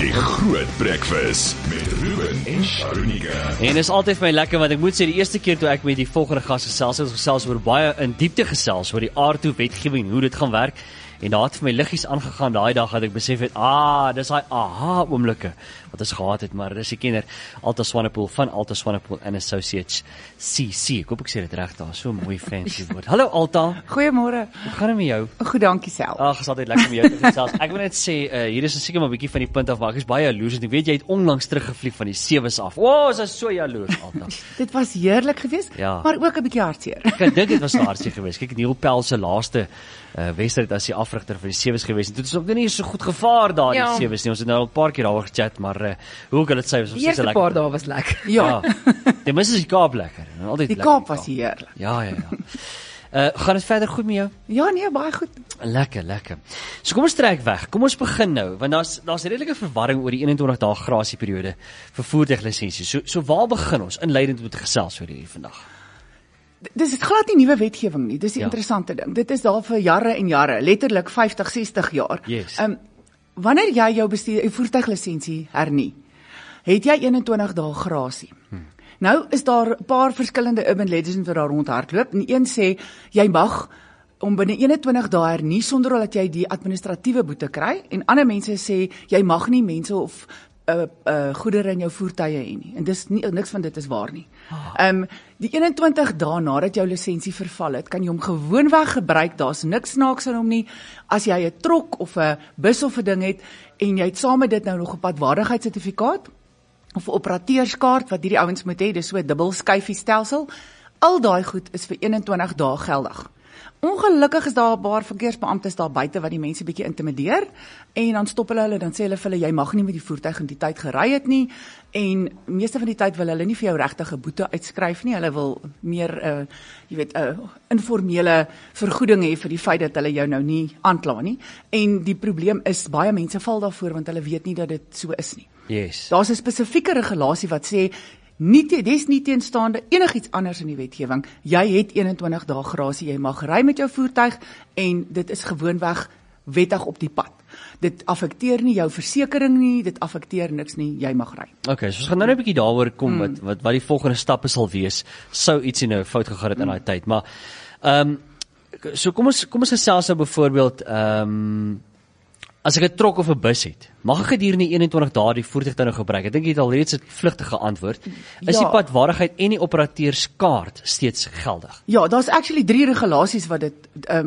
Die Groot Breakfast met Ruben en Sharonika. En is altyd vir my lekker, want ek moet sê, die eerste keer toe ek met die volgende gas gesels het, ons gesels oor baie in diepte gesels, oor die aardtoe wetgewing, hoe dit gaan werk, en daar het vir my liggies aangegaan daai dag, dat ek besef het, dis daai aha oomblikke, wat ons gehad het, maar dis die kenner, Alta Swanepoel, van Alta Swanepoel and Associates, CC, ek hoop ek sê dit reg daar, so mooi fancy woord. Hallo Alta. Goeiemôre. Hoe gaan dit met jou? Goed, dankie self. Ag, is altyd lekker om jou te gesels. Ek wil net sê, hier is seker maar 'n bietjie van die punt af, maar ek is baie jaloers, en ek weet jy het onlangs teruggevlieg van die sewe's af. Is ek so jaloers, Alta. Dit was heerlik geweest, Ja. maar ook 'n bietjie hartseer. Ek dink dit was hartseer geweest. Kyk, Neil Pel se laaste wedstryd as die afrigter vir die sewe's geweest. En dit is ook nie so goed gevaar daar die sewe's nie. Ons het nou al 'n paar keer daaroor gechat, maar hoe ook al dit sê, was Die eerste lekker. paar dae was lekker. Ja, Ten minste is die Kaap lekker. En altyd die lekker Kaap was heerlik. Ja. Gaan dit verder goed met jou? Ja, nee, baie goed. Lekker. So kom ons trek weg. Kom ons begin nou, want daar's redelike verwarring oor die 21 dae grasieperiode vir voertuiglisensies. So waar begin ons inleidend met gesels oor hierdie vandag? Dis glad nie nuwe wetgewing nie, dis die interessante ding. Dit is daar vir jare en jare, letterlik 50, 60 jaar. Yes. Wanneer jy jou voertuiglisensie hernie, het jy 21 dae grasie. Nou is daar 'n paar verskillende urban legends wat daar rondhardloop. En een sê, jy mag om binne 21 dae hernie sonder dat jy die administratiewe boete kry. En ander mense sê, jy mag nie mense of goedere in jou voertuie hê nie. En niks van dit is waar nie. Die 21 dae nadat jou lisensie verval het, kan jy hom gewoonweg gebruik. Daar's niks snaaks aan hom nie. As jy 'n trok of 'n bus of 'n ding het en jy het saam met dit nou nog 'n padwaardigheidsertifikaat of 'n operateurskaart wat hierdie ouens moet hê, dis so 'n dubbelskyfie stelsel. Al daai goed is vir 21 dae geldig. Ongelukkig is daar 'n paar verkeersbeamptes daar buite wat die mense bietjie intimideer en dan stop hulle, dan sê hulle vir hulle, jy mag nie met die voertuig in die tyd gery het nie, en meeste van die tyd wil hulle nie vir jou regtig 'n boete uitskryf nie, hulle wil meer informele vergoeding hê vir die feit dat hulle jou nou nie aankla nie, en die probleem is, baie mense val daarvoor want hulle weet nie dat dit so is nie. Yes. Daar's 'n spesifieke regulasie wat sê, dis nie teenstaande enigiets anders in die wetgewing. Jy het 21 dae grasie, jy mag ry met jou voertuig en dit is gewoonweg wettig op die pad. Dit affekteer nie jou versekering nie, dit affekteer niks nie, jy mag ry. Okay, so ons gaan nou net 'n bietjie daaroor kom wat die volgende stappe sal wees, sou ietsie nou fout gegaan het in daai tyd, maar so kom ons gesels nou byvoorbeeld as ek 'n trok of 'n bus het, mag ek gedurende 21 dae die voertuig dan nou gebruik? Ek dink jy het al reeds 'n vlugtige antwoord. Is die padwaardigheid en die operateurskaart steeds geldig? Ja, daar's actually 3 regulasies wat dit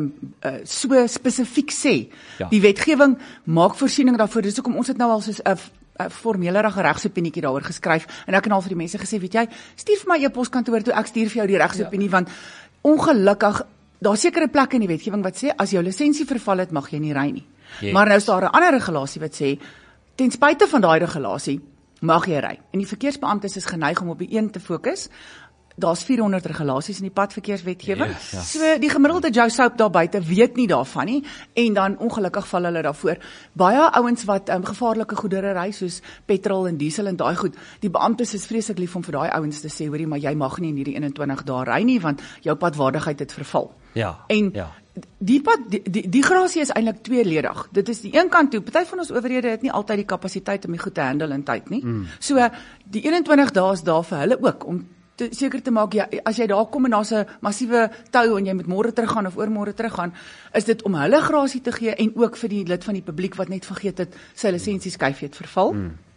so spesifiek sê. Ja. Die wetgewing maak voorsiening daarvoor. Dis hoekom ons het nou al soos 'n formelerige regsopinie daaroor geskryf, en ek het al vir die mense gesê, weet jy, stuur vir my e-poskantoor toe, ek stuur vir jou die regsopinie, want ongelukkig, daar's sekere plekke in die wetgewing wat sê, as jou lisensie verval het, mag jy nie ry nie. Yes. Maar nou is daar 'n ander regulasie wat sê, ten spyte van daai regulasie, mag jy ry. En die verkeersbeamptes is geneig om op die een te fokus. Daar's 400 regulasies in die padverkeerswetgewing. Yes, ja. So die gemiddelde Joe Soap daar buite weet nie daarvan nie, en dan ongelukkig val hulle daarvoor. Baie ouens wat gevaarlike goedere ry, soos petrol en diesel en daai goed, die beamptes is vreeslik lief om vir daai ouens te sê, hoorie, maar jy mag nie in hierdie 21 dae ry nie, want jou padwaardigheid het verval. Ja. En die grasie is eintlik tweeledig. Dit is die een kant toe, party van ons owerhede het nie altyd die kapasiteit om die goed te handle in tyd nie. So die 21 dae is daar vir hulle ook om seker te maak, as jy daar kom en daar's 'n massiewe tou en jy moet môre teruggaan of oormôre teruggaan, is dit om hulle grasie te gee en ook vir die lid van die publiek wat net vergeet het sy lisensieskyfie het verval.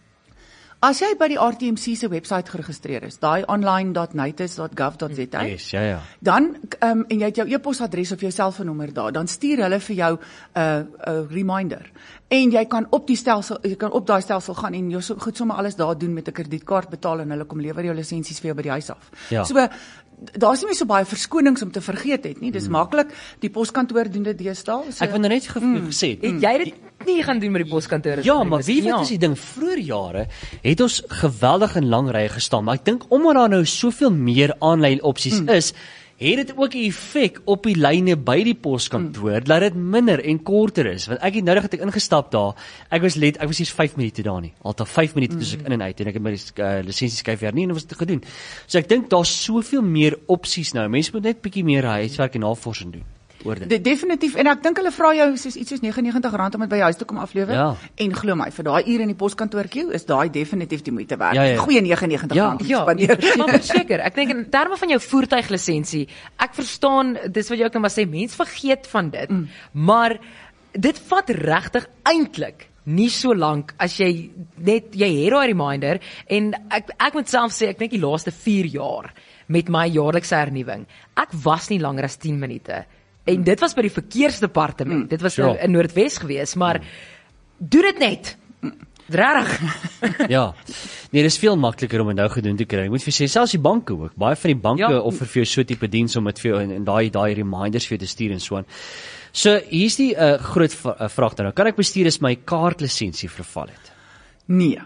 As jy by die RTMC se webwerf geregistreer is, daai online.natus.gov.za, yes, ja. Dan en jy het jou e-posadres of jou selfoonnommer daar, dan stuur hulle vir jou 'n reminder. En jy kan op daai stelsel gaan en jy goed sommer alles daar doen met 'n kredietkaart betaal en hulle kom lewer jou lisensies vir jou by die huis af. Ja. So daar's nie meer so baie verskonings om te vergeet het nie. Dis maklik. Die poskantoor doen dit deesdae. So, ek wil nou net gesê, Het jy dit nie gaan doen met die poskantore? Ja, maar wie weet is die ding, vroeër jare het ons geweldig in lang rye gestaan, maar ek dink omdat daar nou soveel meer aanlyn opsies is, het dit ook 'n effek op die lyne by die poskantoor, dat dit minder en korter is, want ek het nou dat ek ingestap daar, ek was hier 5 minute daar nie, alta 5 minute dus ek in en uit, en ek het my lisensieskyf hernie en was dit gedoen, so ek dink daar's soveel meer opsies nou, mense moet net bietjie meer huiswerk en navorsing doen. oor dit. Definitief, en ek dink hulle vra jou soos iets soos R99 om dit by jou huis te kom aflewer. Ja. En glo my, vir daai uur in die poskantoortjie is daai definitief die moeite werd. Ja. Goeie R99 Ja, spandeer. maar verseker, ek dink in terme van jou voertuiglisensie, ek verstaan, dis wat jy ook nou maar sê, mense vergeet van dit, maar dit vat regtig eintlik nie so lank as jy het daai reminder, en ek moet self sê, ek dink die laaste 4 jaar met my jaarlikse hernuwing, ek was nie langer as 10 minute, en dit was by die verkeersdepartement, dit was in Noordwes gewees, maar doen dit net, regtig. Ja, nee, dis veel makliker om dit nou gedoen te kry. Ek moet vir sê, selfs die banke ook, baie van die banke offer vir jou so tipe diens om dit vir jou en daai reminders vir jou te stuur en so aan. So, hier's die groot vraag dan. Kan ek bestuur as my kaartlisensie verval het? Nee.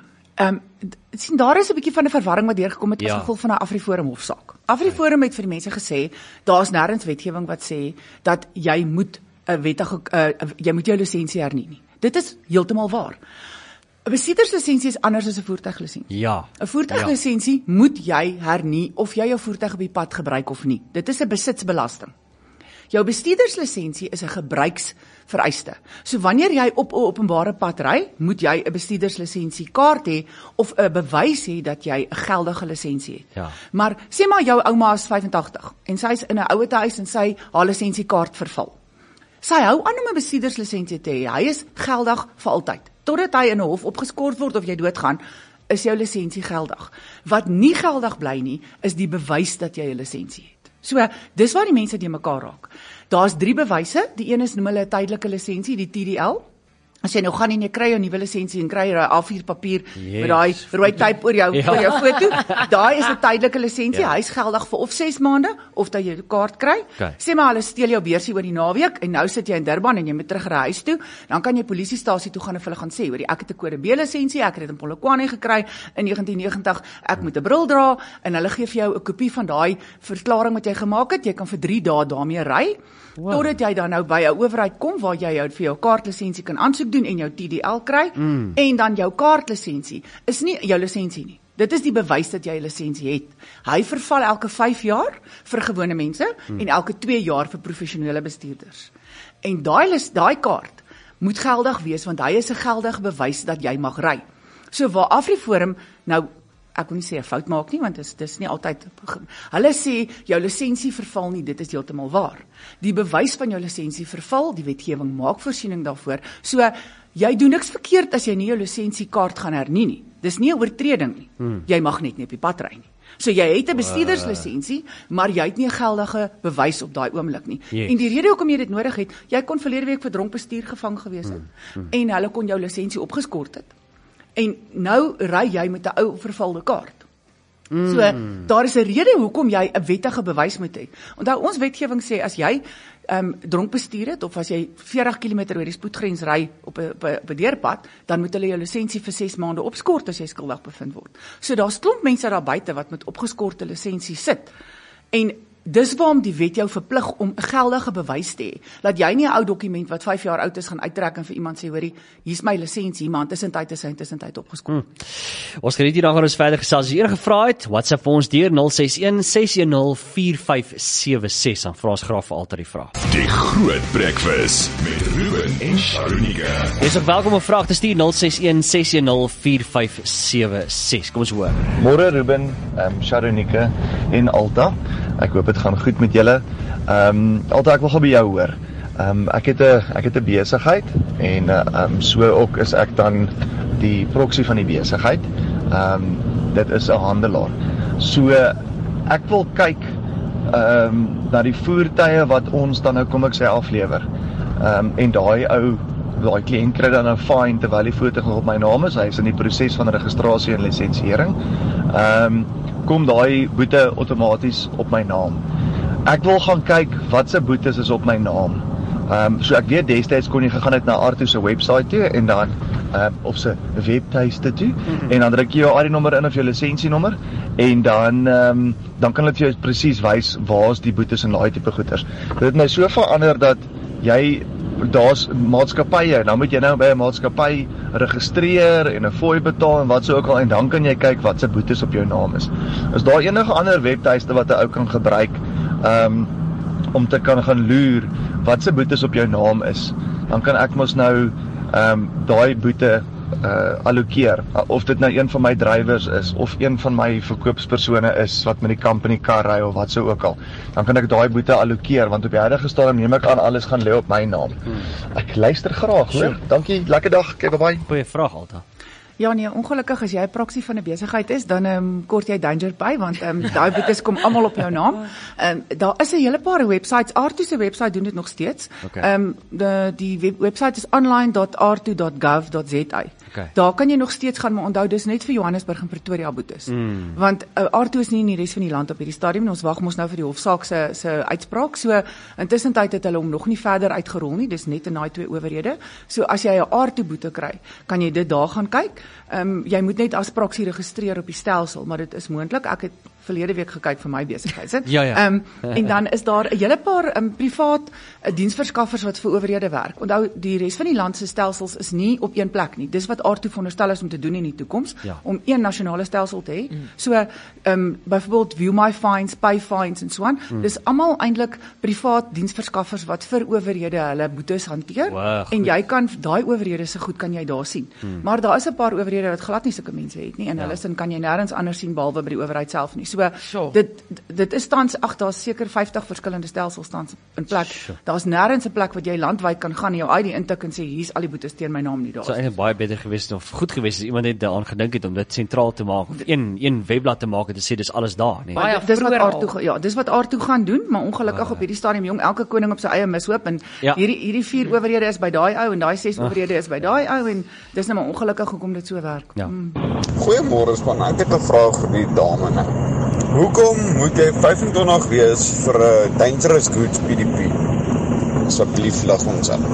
Sien, daar is 'n bietjie van 'n verwarring wat deurgekom het as gevolg van 'n AfriForum hofsaak. AfriForum het vir die mense gesê, daar's nêrens wetgewing wat sê dat jy moet 'n jy moet jou lisensie hernie nie. Dit is heeltemal waar. 'n Bestuurderslisensie is anders as 'n voertuiglisensie. Ja. 'n Voertuiglisensie moet jy hernie of jy jou voertuig op die pad gebruik of nie. Dit is 'n besitsbelasting. Jou bestuurderslisensie is 'n gebruiksvereiste. So wanneer jy op 'n openbare pad ry, moet jy 'n bestuurderslisensie kaart hê of 'n bewys hê dat jy 'n geldige lisensie het. Ja. Maar sê maar jou ouma is 85 en sy is in 'n ouete huis en sy haar lisensiekaart verval. Sy hou aan om 'n bestuurderslisensie te hê. Hy is geldig vir altyd. Totdat hy in 'n hof opgeskort word of jy doodgaan, is jou lisensie geldig. Wat nie geldig bly nie, is die bewys dat jy 'n lisensie het. So, dis waar die mense die mekaar raak. Daar's 3 bewyse. Die een is noem hulle 'n tydelike lisensie, die TDL. As jy nou gaan en jy kry jou nuwe lisensie en kry jy daai A4 papier met daai rooi tape oor jou foto, daai is 'n tydelike lisensie. Hy's geldig vir of 6 maande of dat jy 'n kaart kry. Sê maar hulle steel jou beursie oor die naweek en nou sit jy in Durban en jy moet terug ry huis toe, dan kan jy polisiestasie toe gaan en hulle gaan sê, hoor, ek het 'n kode B lisensie, ek het dit in Polokwane gekry in 1990, ek moet 'n bril dra en hulle gee vir jou 'n kopie van daai verklaring wat jy gemaak het. Jy kan vir 3 dae daarmee ry. Totdat jy dan nou by 'n owerheid kom waar jy vir jou kaartlisensie kan aansoek doen en jou TDL kry, en dan jou kaartlisensie is nie jou lisensie nie. Dit is die bewys dat jy 'n lisensie het. Hy verval elke 5 jaar vir gewone mense en elke 2 jaar vir professionele bestuurders. En daai kaart moet geldig wees want hy is 'n geldige bewys dat jy mag ry. So waar AfriForum nou, ek wil nie sê 'n fout maak nie, want dis nie altyd, hulle sê jou lisensie verval nie, dit is heeltemal waar. Die bewys van jou lisensie verval, die wetgewing maak voorsiening daarvoor. So jy doen niks verkeerd as jy nie jou lisensiekaart gaan hernie nie. Dis nie 'n oortreding nie. Jy mag net nie op die pad ry nie. So jy het 'n bestuurderslisensie, maar jy het nie 'n geldige bewys op daai oomblik nie. Yes. En die rede hoekom jy dit nodig het, jy kon verlede week vir dronk bestuur gevang gewees het en hulle kon jou lisensie opgeskort het. En nou ry jy met 'n ou vervalde kaart. So, daar is 'n rede hoekom jy 'n wettige bewys moet hê. Onthou, ons wetgewing sê, as jy dronk bestuur het, of as jy 40 km oor die spoedgrens ry op 'n deurpad, dan moet hulle jou lisensie vir 6 maande opskort as jy skuldig bevind word. So, daar's klomp mense daar buite wat met opgeskorte lisensie sit. En dis waarom die wet jou verplig om 'n geldige bewys te hê. Laat jy nie 'n ou dokument wat 5 jaar oud is gaan uittrek en vir iemand sê, hoorie, hier's my lisensie, maar tussentyd opgeskort. Ons geniet hierdan gaan ons verder gesels. As jy enige vrae het, WhatsApp vir ons deur 061 610 4576. Dan vra ons graag vir altyd die vraag. Die Groot Breakfast met Ruben en Sharonika. Jy is ook welkom om 'n vraag te stuur 061 610 4576. Kom ons hoor. Môre Ruben, Sharonika en Alta. Ek hoop dit gaan goed met julle. Alta, ek wil gou by jou hoor. Ek het 'n besigheid en so ook is ek dan die proxy van die besigheid. Dit is 'n handelaar. So ek wil kyk na die voertuie wat ons dan nou, kom ek sê, aflewer. En daai kliënt kry dan 'n fine terwyl die voertuig nog op my naam is. Hy is in die proses van registrasie en lisensiering. Kom daai boete outomaties op my naam. Ek wil gaan kyk wat se boetes is op my naam. So ek weet destyds kon jy gegaan het na Arto se webwerf toe en dan of se webtuiste toe en dan druk jy jou ID-nommer in of jou lisensienommer en dan kan dit vir jou presies wys waar's die boetes en daai tipe goeders. Dit het my so verander dat daar's maatskappye, dan moet jy nou by 'n maatskappy registreer en 'n fooi betaal en wat so ook al en dan kan jy kyk wat se boetes op jou naam is. Is daar enige ander webtuiste wat 'n ou kan gebruik om te kan gaan loer wat se boetes op jou naam is, dan kan ek mos nou daai boete allokeer, of dit nou een van my drywers is, of een van my verkoopspersone is, wat met die company kar ry, of wat so ook al, dan kan ek daai boete allokeer, want op die huidige stadium neem ek aan, alles gaan lê op my naam. Ek luister graag, hoor. Dankie, lekker dag, kyk, bye. Goeie vraag, Alta. Ja nee, ongelukkig as jy 'n proxy van 'n besigheid is, dan kort jy danger by, want daai boetes kom almal op jou naam. Daar is 'n hele paar websites, R2 se website doen dit nog steeds. Okay. Die website is online.r2.gov.za. Okay. Daar kan jy nog steeds gaan, maar onthou dis net vir Johannesburg en Pretoria boetes. Want R2 is nie in die res van die land op hierdie stadium, ons wag mos nou vir die hofsaak se uitspraak. So intussen tyd het hulle hom nog nie verder uitgerol nie, dis net in daai 2 owerhede. So as jy 'n R2 boete kry, kan jy dit daar gaan kyk. Jy moet net as proxy registreer op die stelsel, maar dit is moontlik. Ek het verlede week gekyk vir my besigheid. Ja. En dan is daar 'n hele paar privaat diensverskaffers wat vir owerhede werk. Onthou, die res van die land se stelsels is nie op een plek nie. Dis wat R2 veronderstel is om te doen in die toekoms, om een nasionale stelsel te hê. So, byvoorbeeld View My Fines, Pay Fines en so aan. Dis almal eintlik privaat diensverskaffers wat vir owerhede hulle boetes hanteer. Wow, en jy kan daai owerhede se goed kan jy daar sien. Maar daar is 'n paar owerhede wat glad nie sulke mense het nie, en hulle sin kan jy nêrens anders sien behalwe by die owerheid self nie. So dit is tans, daar's seker 50 verskillende stelsels tans in plek. Daar's nêrens 'n plek wat jy landwyd kan gaan en jou ID intik en sê hier's al die boetes teen my naam nie daar. Sou eintlik baie beter gewees of goed gewees as iemand net daaraan gedink het om dit sentraal te maak, of een webblad te maak en te sê dis alles daar, nee. Dis wat R2 dis wat R2 gaan doen, maar ongelukkig op hierdie stadium jong elke koning op sy eie mishoop, en hierdie 4 owerhede is by daai ou en daai 6 owerhede is by daai ou, en dis net maar ongelukkig hoekom dit so werk. Ja. Goeiemôre span, ek het 'n vraag vir die dame nou. Hoekom moet jy 25 wees vir 'n dangerous goods PDP? Asseblief lig ons aan.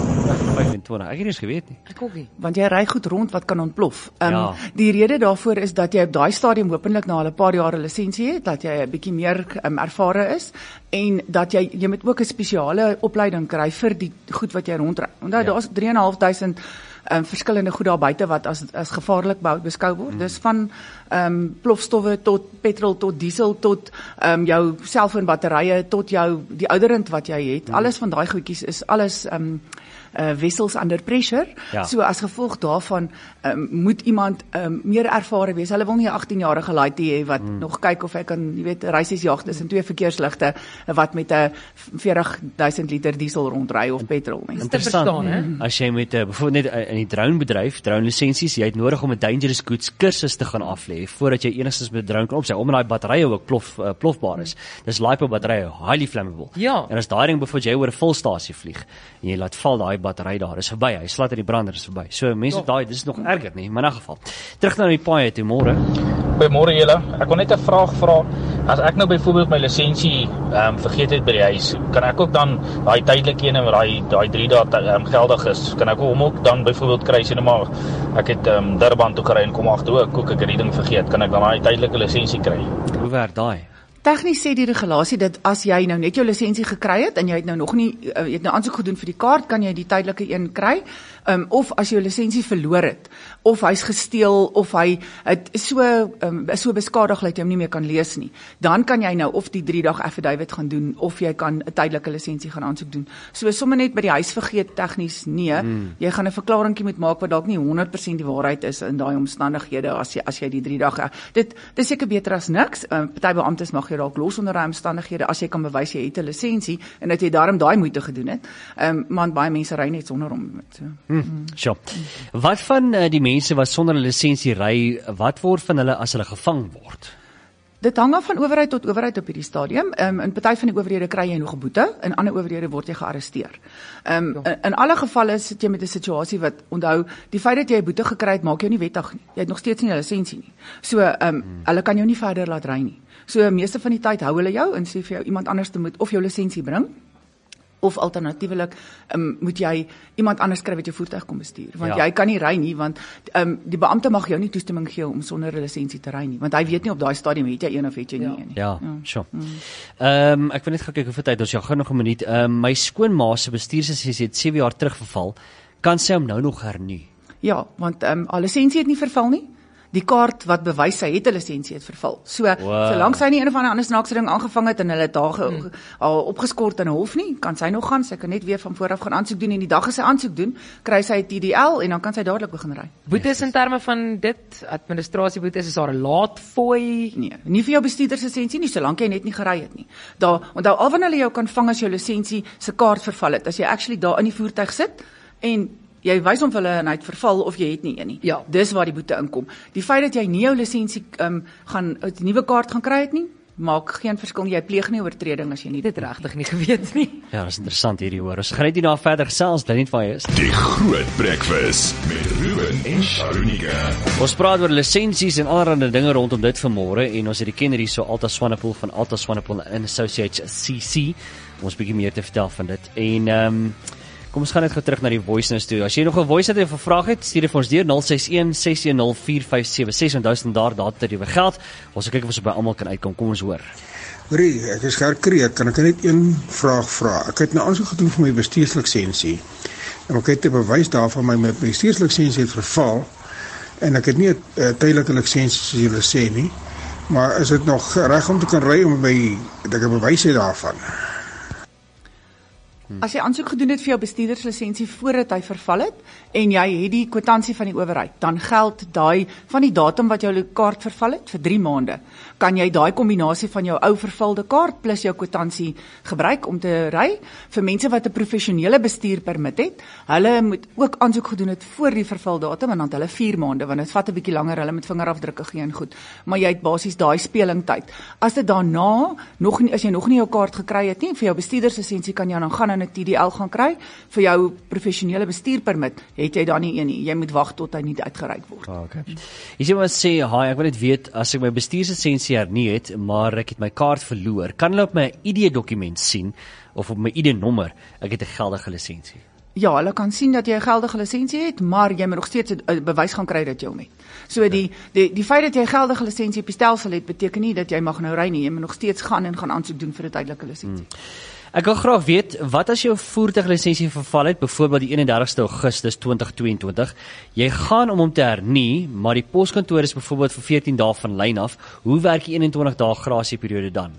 25, ek het nie eens geweet nie. Ek ook nie. Want jy ry goed rond wat kan ontplof. Die rede daarvoor is dat jy op daai stadium hopelik na 'n paar jaar 'n lisensie het, dat jy 'n bietjie meer ervare is, en dat jy moet ook 'n spesiale opleiding kry vir die goed wat jy rondry. Onthou, daar's 3.500 verskillende goed daar buite wat as gevaarlik beskou word. Dis van plofstowwe tot petrol tot diesel tot jou selfoonbatterye tot die ouderend wat jy het. Alles van daai goedjies is alles wessels under pressure. So as gevolg daarvan moet iemand meer ervare wees. Hulle wil nie 'n 18-jarige laaitie hê wat nog kyk of hy kan, jy weet, reisiesjag tussen 2 verkeersligte wat met 'n 40.000 liter diesel rondry of petrol. Interessant, as jy met byvoorbeeld net in die dronebedryf, drone lisensies, jy het nodig om 'n dangerous goods kursus te gaan aflê voordat jy enigstens met drone kan opsy, omdat daai batterye ook plofbaar is. Dis LiPo batterye, highly flammable. En as daai ding byvoorbeeld jy oor 'n volstasie vlieg en jy laat val daai battery daar, is verby. Hy slaat in die brander, is verby. So mense daai, dis nog erger nie, maar in 'n geval. Terug na die paaie toe, môre. Goeiemôre julle. Ek wil net 'n vraag vra. As ek nou byvoorbeeld my lisensie vergeet het by die huis, kan ek ook dan daai tydelike een wat daai 3 dae geldig is, kan ek hom ook dan byvoorbeeld kry, sê net maar ek het Durban toe gery en kom agter ook ek het die ding vergeet, kan ek dan daai tydelike lisensie kry? Hoe werk daai? Tegnies sê die regulasie dat as jy nou net jou lisensie gekry het en jy het nou nog nie jy het nou aansoek gedoen vir die kaart, kan jy die tydelike een kry. Of as jy jou lisensie verloor het, of hy's gesteel, of hy het so beskadig dat jy hom nie meer kan lees nie, dan kan jy nou of die 3-dag affidavit gaan doen, of jy kan 'n tydelike lisensie gaan aansoek doen. So sommer net by die huis vergeet tegnies nee, jy gaan 'n verklaringkie moet maak wat dalk nie 100% die waarheid is in daai omstandighede as jy die 3 dae. Dit is seker beter as niks. Party beamptes mag jy dalk los onder daai omstandighede as jy kan bewys jy het 'n lisensie en dat jy daarom daai moeite gedoen het. Maar baie mense ry net sonder hom. Sure. Wat van die mense wat sonder 'n lisensie ry, wat word van hulle as hulle gevang word? Dit hang af van owerheid tot owerheid op hierdie stadium. In party van die owerhede kry jy nog 'n boete, in ander owerhede word jy gearresteer. In alle gevalle sit jy met 'n situasie wat, onthou, die feit dat jy 'n boete gekry het, maak jou nie wettig nie. Jy het nog steeds nie 'n lisensie nie. So, hulle kan jou nie verder laat ry nie. So, meeste van die tyd hou hulle jou en sê vir jou iemand anders te moet of jou lisensie bring, of alternatiefelik moet jy iemand anders kry wat jou voertuig kom bestuur, want jy kan nie ry nie, want die beampte mag jou nie toestemming gee om sonder 'n lisensie te ry nie, want hy weet nie op daai stadium het jy een of het jy nie een nie. Sure. Ek wil net gaan kyk hoeveel tyd ons gou nog 'n minuut. My skoonma se bestuurslisensie het 7 jaar terug verval. Kan sy hom nou nog hernu? Ja, want haar lisensie het nie verval nie. die kaart wat bewys hy het 'n lisensie het verval. So, solank sy nie een of ander snaakse ding aangevang het en hulle het daar al opgeskort in 'n hof nie, kan sy nog gaan, sy kan net weer van vooraf gaan aansoek doen en die dag as sy aansoek doen, kry sy 'n TDL en dan kan sy dadelik begin ry. Boetes in terme van dit, administrasieboetes, is daar 'n laatfooi? Nee, nie vir jou bestuurderslisensie nie, solank jy net nie gery het nie. Onthou, al wanneer hulle jou kan vang as jou lisensie se kaart verval het, as jy actually daar in die voertuig sit en jy wys hom vir hulle en hy het verval of jy het nie een nie. Ja. Dis waar die boete inkom. Die feit dat jy nie jou lisensie gaan 'n nuwe kaart gaan kry het nie, maak geen verskil. Jy pleeg nie oortreding as jy nie Dit regtig nie geweet nie. Ja, dis interessant hierdie hoor. Ons gaan net hierna verder gesels, dit net van jou is. Die Groot Breakfast met Ruben en Sharunika. Ons praat oor lisensies en allerlei dinge rondom dit vanmôre en ons het die kenner hier so Alta Swanepoel van Alta Swanepoel and Associates CC. Ons bietjie meer te vertel van dit. En kom ons gaan net gou terug na die voice notes toe. As jy nog 'n voice note of 'n vraag het, stuur dit vir ons deur 061 610 4576 en daar het jy geld. Ons kyk of ons by almal kan uitkom. Kom ons hoor. Hoorie, ek is Gerkreet, kan ek net een vraag vra? Ek het nou aansoek gedoen vir my bestuurslisensie. En ek het 'n bewys daarvan my bestuurslisensie het verval en ek het nie 'n tydelike lisensie soos julle sê nie. Maar is dit nog reg om te kan ry om dat ek 'n bewys het daarvan? As jy aansoek gedoen het vir jou bestuurderslisensie voordat hy verval het en jy het die kwitansie van die owerheid, dan geld daai van die datum wat jou kaart verval het vir 3 maande. Kan jy daai kombinasie van jou ou vervalde kaart plus jou kwitansie gebruik om te ry? Vir mense wat 'n professionele bestuurpermit het, hulle moet ook aansoek gedoen het voor die vervaldatum en dan het hulle 4 maande want dit vat 'n bietjie langer, hulle met vingerafdrukke gee en goed. Maar jy het basies daai spelingtyd. As dit daarna as jy nog nie jou kaart gekry het nie, vir jou bestuurderslisensie kan jy dan gaan en 'n TDL gaan kry. Vir jou professionele bestuurpermit het jy dan nie een nie. Jy moet wag tot hy nie uitgereik word. Okay. Jy sê maar sê, ek wil net weet as ek my bestuurslisensie hernie het, maar ek het my kaart verloor, kan hulle op my ID-dokument sien of op my ID-nommer ek het 'n geldige lisensie? Ja, hulle kan sien dat jy 'n geldige lisensie het, maar jy moet nog steeds 'n bewys gaan kry dat jy hom het. So die feit dat jy 'n geldige lisensie op die stelsel het, beteken nie dat jy mag nou ry nie. Jy moet nog steeds gaan aansoek doen vir 'n tydelike lisensie. Ek wil graag weet, wat as jou voertuiglisensie verval het, byvoorbeeld die 31ste Augustus 2022, jy gaan om hom te hernie, maar die poskantoor is byvoorbeeld vir 14 dae van lyn af, hoe werk die 21 dae grasieperiode dan?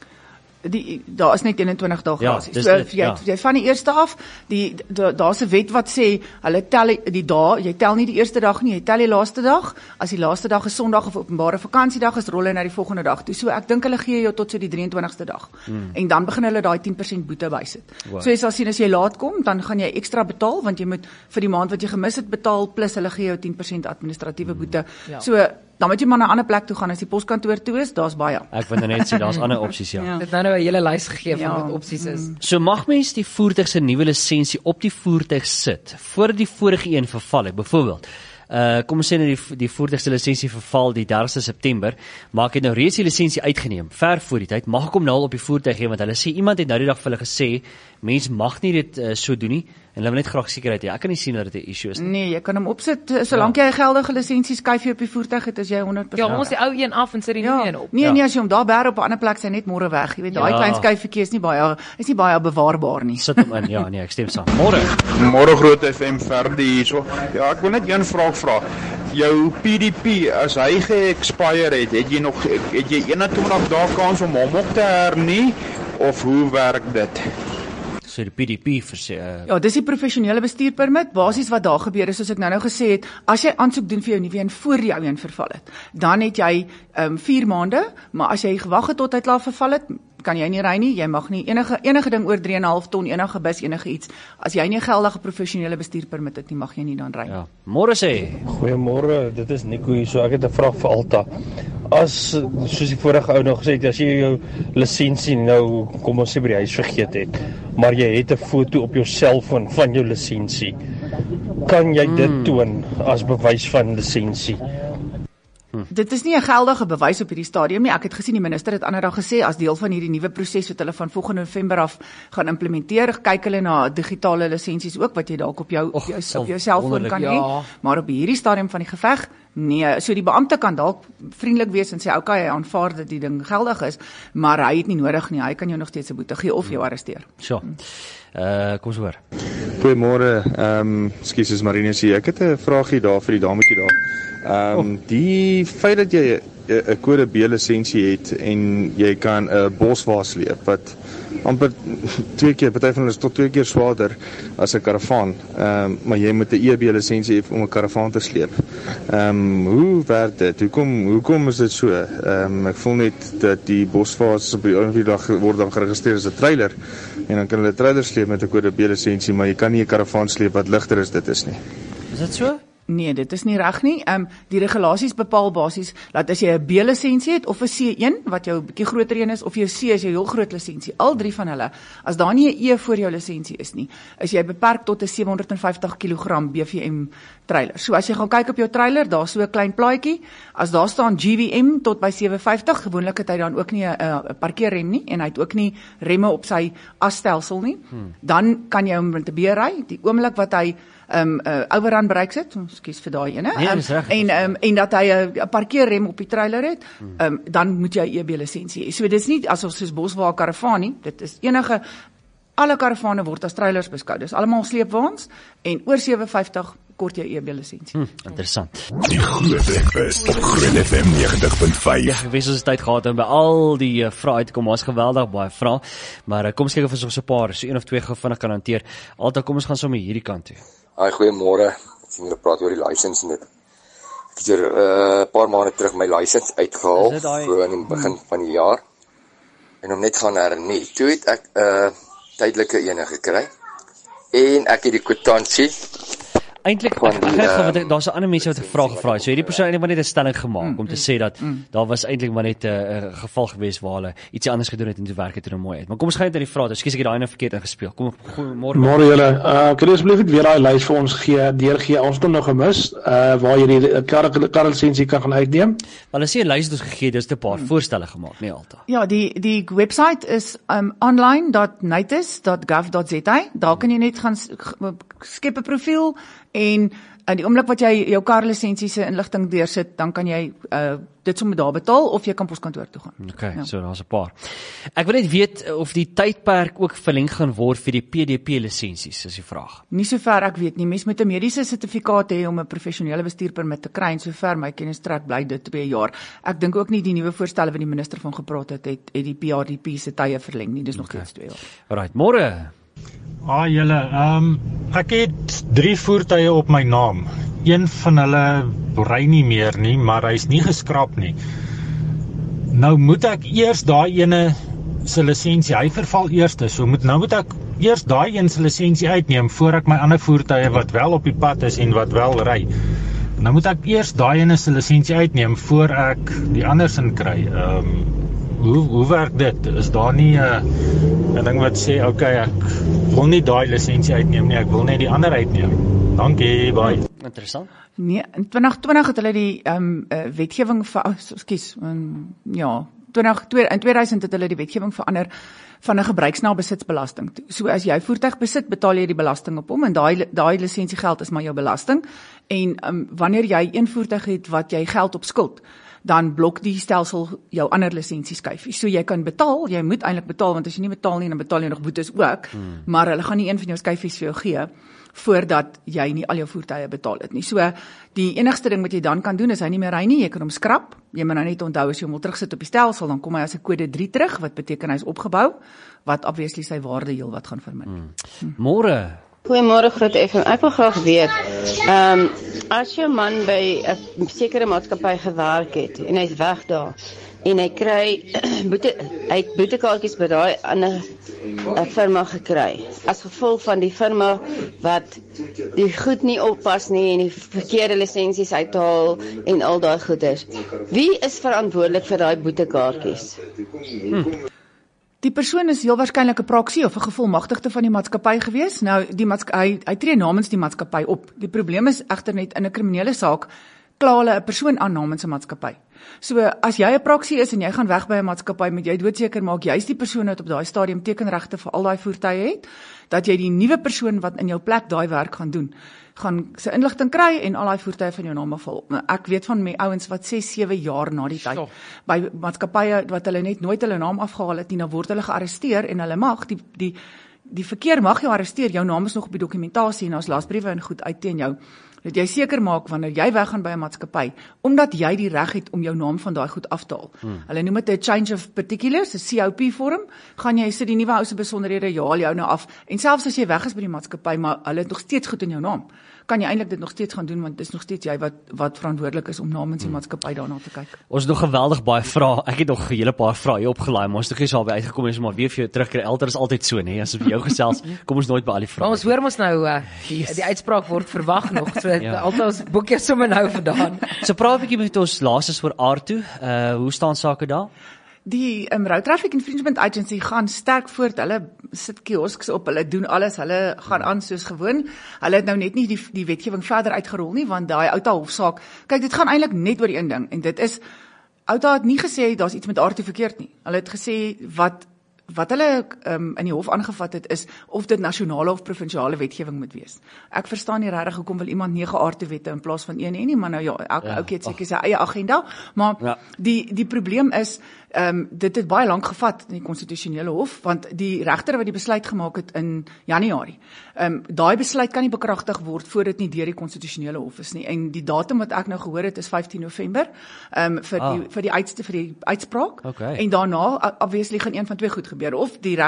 Daar is net 21 dae grasie. Ja, so jy van die eerste af, daar's 'n wet wat sê hulle tel die dae, jy tel nie die eerste dag nie, jy tel die laaste dag. As die laaste dag 'n Sondag of openbare vakansiedag is, rol hy na die volgende dag toe. So ek dink hulle gee jou tot so die 23ste dag. En dan begin hulle daai 10% boete bysit. Wow. So jy sal sien as jy laat kom, dan gaan jy ekstra betaal want jy moet vir die maand wat jy gemis het betaal plus hulle gee jou 10% administratiewe boete. Ja. So dan moet jy maar na 'n ander plek toe gaan as die poskantoor toe is, daar's baie. Ek wil net sê daar's ander opsies, ja. Ja. Dit nou 'n hele lys gegee van Ja. wat opsies is. So mag mens die voertuig se nuwe lisensie op die voertuig sit voordat die vorige een verval het. Byvoorbeeld, kom ons sê dat die voertuig se lisensie verval die 30ste September, maar ek het nou reeds die lisensie uitgeneem ver voor die tyd. Mag ek hom nou al op die voertuig hê want hulle sê iemand het nou die dag vir hulle gesê mens mag nie dit so doen nie en hulle wil net graag sekerheid hê. Ek kan nie sien dat dit 'n issue is nie. Nee, jy kan hom opsit solank jy 'n geldige lisensie skryf op die voertuig het, is jy 100%. Ja, ons die ou een af en sit die nuwe een op. Nee, as jy hom daar bær op 'n ander plek sy net môre weg. Jy weet, daai klein skuifetjie is nie baie bewaarbaar nie. Sit hom in. Ja, nee, ek stem saam. Môre. Môre Groot FM Ferdi hierso. Ja, ek wil net een vraag vra. Jou PDP, as hy ge-expire het jy 21 dae kans om hom op te hernie of hoe werk dit? So die PDP Ja, dis die professionele bestuurpermit. Basies wat daar gebeur is, soos ek nou gesê het, as jy aansoek doen vir jou nuwe een voor die ou een verval het, dan het jy 4 maande, maar as jy gewag het tot hy klaar verval het, kan jy nie ry nie. Jy mag nie enige ding oor 3,5 ton, enige bus, enige iets. As jy nie 'n geldige professionele bestuurpermit het nie, mag jy nie dan ry nie. Ja. Môre sê. Goeiemôre, dit is Nico hier. So ek het 'n vraag vir Alta. Soos die vorige ou nog gesê het, as jy jou lisensie nou, kom ons sê by die huis vergeet het, maar jy het 'n foto op jou selfoon van jou lisensie, kan jy dit toon as bewys van lisensie? Dit is nie 'n geldige bewys op hierdie stadium nie. Ek het gesien die minister het ander dag gesê as deel van hierdie nuwe proses wat hulle van volgende November af gaan implementeer, kyk hulle na digitale lisensies ook wat jy dalk op jou selfoon kan hê. Maar op hierdie stadium van die geveg Nee, so die beampte kan dalk vriendelik wees en sê, okay, hy aanvaar dat die ding geldig is, maar hy het nie nodig nie, hy kan jou nog steeds 'n boete gee of jou arresteer. Sure. Kom ons hoor. Goeiemôre, ekskuus Marinus hier. Ek het 'n vraagie daar vir die dametjie daar. Die feit dat jy 'n kode B lisensie het en jy kan 'n boswa sleep wat amper 2 keer, party van hulle is tot 2 keer swaarder as 'n karavaan, maar jy moet 'n EB lisensie hê om 'n karavaan te sleep. Hoe werk dit? Hoekom is dit so? Ek voel net dat die boswa's op die dag word dan geregistreer as 'n trailer en dan kan hulle 'n trailer sleep met 'n kode B lisensie, maar jy kan nie 'n karavaan sleep wat ligter is dit is nie. Is dit so? Nee, dit is nie reg nie. Die regulasies bepaal basies dat as jy 'n B-lisensie het of 'n C1 wat jou bietjie groter een is of jou C is jou heel groot lisensie, al drie van hulle, as daar nie 'n E voor jou lisensie is nie, is jy beperk tot 'n 750 kg BVM trailer. So as jy gaan kyk op jou trailer, daar's so 'n klein plaatjie, as daar staan GVM tot by 750, gewoonlik het hy dan ook nie 'n parkeerrem nie en hy het ook nie remme op sy asstelsel nie. Dan kan jy hom met 'n B ry, die oomblik wat hy overrun bereik sit, ekskuus vir daai ene, en dat hy 'n parkeerrem op die trailer het, dan moet jy 'n EB lisensie hê. So dis nie asof soos boswa karavaan nie, dit is alle karavane word as trailers beskou. Dis almal sleepwaens en oor 750 kort jy EB lisensie. Interessant. Die Groot Breakfast op Groot FM 90.5. Ja, ek wens ons tyd gehad om by al die vrae uitkom. Ons geweldig baie vrae, maar kom ons kyk of ons so 'n paar, so een of twee gou vinnig kan hanteer. Alta, kom ons gaan sommer hierdie kant toe. Hi, goeiemôre. Ek sien julle praat oor die lisensie en dit. Ek het hier 'n paar maande terug my lisensie uitgehaal voor aan die begin van die jaar. En om net gaan hernie. Toe het ek 'n tydelike ene gekry. En ek het die kwitansie. Eintlik daar's 'n ander mense wat 'n vraag gevra het. So hierdie persoon het maar net 'n stelling gemaak om te sê dat daar was eintlik maar net 'n geval gewees waar hulle ietsie anders gedoen het en toe werk het er mooi uit. Maar kom ons gaan net aan die vraag. Ekskuus ek het daai ene verkeerd ingespeel. Kom môre. Môre julle. Kan jy asseblief weer daai lys vir ons deurgee? Ons het hom nog gemis. Waar jy die karlisensie kan gaan uitneem. Wel, as jy 'n lys het ons gegee, dis 'n paar voorstelle gemaak, nie Alta. Ja, die website is online.natus.gov.za. Daar kan jy net gaan skep 'n profiel en die oomblik wat jy jou karlisensie se inligting deursit, dan kan jy dit sommer daar betaal of jy kan poskantoor toe gaan. Okay, ja. So daar's 'n paar. Ek wil net weet of die tydperk ook verleng gaan word vir die PDP lisensies, is die vraag. Nie sover ek weet nie. Mens moet 'n mediese sertifikaat hê om 'n professionele bestuurpermit te kry en sover my kennis strek bly dit 2 jaar. Ek dink ook nie die nuwe voorstelle wat die minister van gepraat het die PRDP se tye verleng nie. Dis nog steeds 2 jaar. Alright, môre. Julle, ek het 3 voertuie op my naam. Een van hulle ry nie meer nie, maar hy's nie geskraap nie. Nou moet ek eers daai ene se lisensie, hy verval eerste, so moet ek eers daai een se lisensie uitneem voor ek my ander voertuie wat wel op die pad is en wat wel ry. Nou moet ek eers daai ene se lisensie uitneem voor ek die ander sin kry. Hoe werk dit? Is daar nie 'n ding wat sê, okay, ek wil nie daai lisensie uitneem nie, ek wil net die ander uitneem. Dankie, bye. Interessant. Nee, in 2020 het hulle die wetgewing in 2000 het hulle die wetgewing verander van 'n gebruiksnabesitsbelasting. So as jy voertuig besit, betaal jy die belasting op hom en daai lisensiegeld is maar jou belasting. En wanneer jy een voertuig het wat jy geld op skuld, dan blok die stelsel jou ander lisensieskyfies. So jy kan betaal, jy moet eintlik betaal, want as jy nie betaal nie, dan betaal jy nog boetes ook, maar hulle gaan nie een van jou skyfies vir jou gee, voordat jy nie al jou voertuie betaal het nie. So, die enigste ding wat jy dan kan doen, is hy nie meer ry nie, jy kan hom skrap, jy moet nou net onthou, as jy hom wil terugsit op die stelsel, dan kom hy as 'n kode 3 terug, wat beteken hy is opgebou, wat obviously sy waarde heel wat gaan verminder. Môre. Goeiemôre Groot FM. Ek wil graag weet, as jou man by 'n sekere maatskappy gewerk het en hy's weg daar en hy kry hy het boetekaartjies by daai ander firma gekry as gevolg van die firma wat die goed nie oppas nie en die verkeerde lisensies uithaal en al daai goeders. Wie is verantwoordelik vir daai boetekaartjies? Die persoon is heel waarskynlik 'n praksie of 'n gevolmagtigde van die maatskappy gewees. Nou, hy tree namens die maatskappy op. Die probleem is egter net in 'n kriminele saak kla hulle 'n persoon aan namens 'n maatskappy. So as jy 'n praksie is en jy gaan weg by 'n maatskappy, moet jy doodseker maak jy's die persoon wat op daai stadium tekenregte vir al daai voertuie het, dat jy die nuwe persoon wat in jou plek daai werk gaan doen, gaan sy inligting kry en al daai voertuie van jou naam afval. Ek weet van my ouens wat 6-7 jaar na die tyd by maatskappye wat hulle net nooit hulle naam afgehaal het nie, dan word hulle gearresteer en hulle mag die verkeer mag jou arresteer, jou naam is nog op die dokumentasie en daar's lasbriewe en goed uit teen jou. Dat jy seker maak wanneer jy weggaan by 'n maatskappy, omdat jy die reg het om jou naam van daai goed af te haal. Hulle noem dit 'n change of particulars, 'n COP vorm, gaan jy sit die nuwe ou se besonderhede, jy haal jou nou af en selfs as jy weg is by die maatskappy, maar hulle het nog steeds goed in jou naam, kan jy eintlik dit nog steeds gaan doen want dit is nog steeds jy wat verantwoordelik is om namens die maatskappy daarna te kyk. Ons het nog geweldig baie vrae. Ek het nog 'n hele paar vrae hier opgelaai, maar ons het nog nie so by uitgekom en maar weer vir jou terugkry. Elter is altyd so, nê, as vir jou gesels, kom ons nooit by al die vrae. Maar ons hoor mos nou die uitspraak word verwag nog, so altyd ons boek jy sommer nou vandaan. So praat 'n bietjie met ons laastes oor R2. Hoe staan sake daar? Die Road Traffic Infringement Agency gaan sterk voort, hulle sit kiosks op, hulle doen alles, hulle gaan aan soos gewoon. Hulle het nou net nie die wetgewing verder uitgerol nie, want daai Outa hofsaak, kyk dit gaan eintlik net oor een ding, en dit is, Outa het nie gesê daar's iets met R2 verkeerd nie. Hulle het gesê wat hulle in die hof aangevat het is of dit nasionale of provinsiale wetgewing moet wees. Ek verstaan nie regtig hoekom wil iemand 9 R2-wette in plaas van 1 nie, maar nou ja, elke ou het seker sy eie agenda, maar die probleem is dit het baie lank gevat in die konstitusionele hof, want die regter wat die besluit gemaak het in Januarie, daai besluit kan nie bekragtig word voordat nie deur die konstitusionele hof is nie, en die datum wat ek nou gehoor het is 15 November vir die uitspraak, en daarna obviously gaan een van twee goed gebeur, of die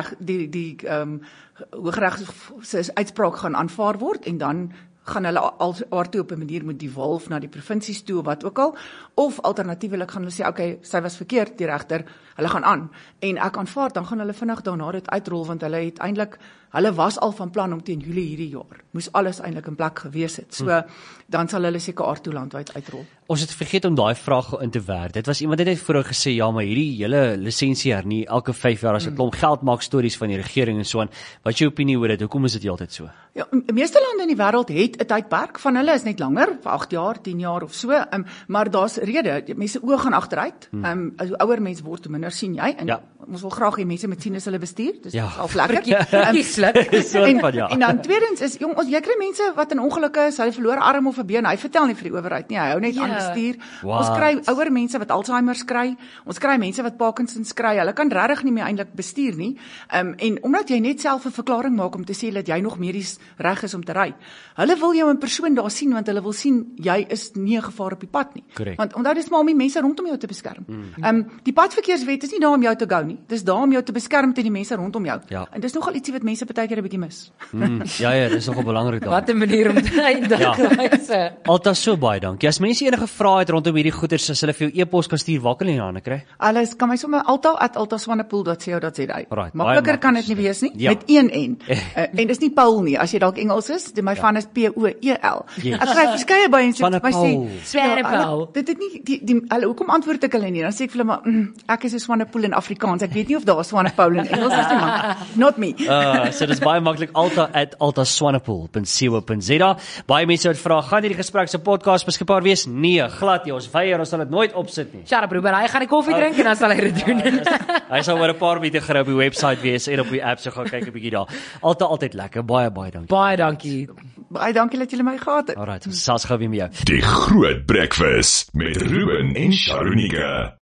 Hooggeregshof se uitspraak gaan aanvaar word en dan gaan hulle R2 op 'n manier moet devolve na die provinsies toe of wat ook al, of alternatiefelik gaan hulle sê okay, sy was verkeerd, die regter, hulle gaan aan en ek aanvaar, dan gaan hulle vinnig daarna dit uitrol, want hulle was al van plan om teen Julie hierdie jaar, moes alles eintlik in plek gewees het, so dan sal hulle seker R2 landwyd uitrol. Ons het vergeet om daai vraag in te werk. Dit was iemand het net vroeër gesê, ja, maar hierdie hele lisensie hernie elke 5 jaar as 'n klomp geld maak stories van die regering en so aan. Wat is jou opinie oor dit? Hoekom is dit heeltyd so? Ja, meeste lande in die wêreld het 'n tydperk, van hulle is net langer, vir 8 jaar, 10 jaar of so, maar daar's rede, mense oë gaan agteruit, as hoe ouer mense word, hoe minder sien jy, en ons wil graag hê mense moet sien as hulle bestuur, dis al lekker. En dan tweedens is, jy kry mense wat in ongelukke is, hulle verloor 'n arm of 'n been, hy vertel nie vir die owerheid nie, hy hou net aan bestuur. Ons kry ouer mense wat Alzheimer's kry, ons kry mense wat Parkinson's kry, hulle kan regtig nie meer eintlik bestuur nie, en omdat jy net self 'n verklaring maak om te sê dat jy nog medies reg is om te ry, hulle wil jou in persoon daar sien, want hulle wil sien, jy is nie 'n gevaar op die pad nie. Want onthou, dis maar om die mense rondom jou te beskerm. Die padverkeerswet is nie daar om jou te gou nie, dis daar om jou te beskerm teen die mense rondom jou. En dis nogal ietsie wat mense baie keer 'n bietjie mis. Ja, dis nogal belangrik daar. Wat 'n manier om te eindig. Altyd so baie dankie. As mense enige vrae het rondom hierdie goeders, as hulle vir jou e-pos kan stuur, waar kan hulle hande kry? Alles kan my sommer alta@altaswanepoel.co.za. Makliker kan dit nie wees nie, met een N. En dis nie Paul nie, as jy dalk Engels is, my van is P-O-E-L. Ek kry verskeie by en sê, Swanepoel. Dit het nie, hulle, hoekom antwoord ek hulle nie? Dan sê ek vir hulle, maar, ek is 'n Swanepoel in Afrikaans, ek weet nie of daar 'n Swanepoel in Engels is nie, man. Not me. So dis baie maklik, alta@altaswanepoel.co.za. Baie mense wat vra, gaan hierdie gesprek se podcast beskikbaar wees? Nee, glad nie, ons weier, ons sal dit nooit opsit nie. Shut up, Ruben, hy gaan die koffie drink en dan sal hy dit doen. Hy sal oor 'n paar minute gerou op die webwerf wees en op die app, so gaan kyk 'n bietjie daar. Altyd lekker, baie dankie. Baie dankie. Baie dankie dat julle my gehad het. Alright, ons sels gou weer met jou. Die Groot Breakfast met Ruben en Sharonika.